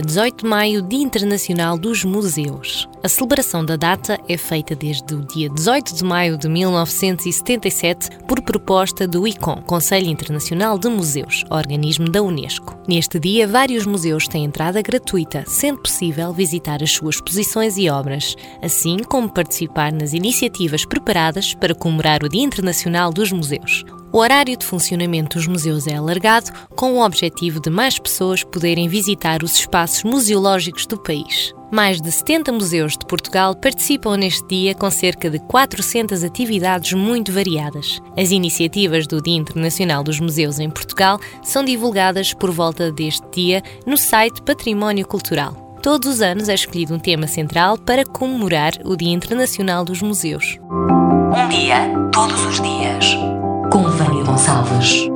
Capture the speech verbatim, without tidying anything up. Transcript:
dezoito de maio, Dia Internacional dos Museus. A celebração da data é feita desde o dia dezoito de maio de mil novecentos e setenta e sete por proposta do I C O M, Conselho Internacional de Museus, organismo da Unesco. Neste dia, vários museus têm entrada gratuita, sendo possível visitar as suas exposições e obras, assim como participar nas iniciativas preparadas para comemorar o Dia Internacional dos Museus. O horário de funcionamento dos museus é alargado, com o objetivo de mais pessoas poderem visitar os espaços museológicos do país. Mais de setenta museus de Portugal participam neste dia com cerca de quatrocentas atividades muito variadas. As iniciativas do Dia Internacional dos Museus em Portugal são divulgadas por volta deste dia no site Património Cultural. Todos os anos é escolhido um tema central para comemorar o Dia Internacional dos Museus. Um dia, todos os dias. Com Vânia Gonçalves.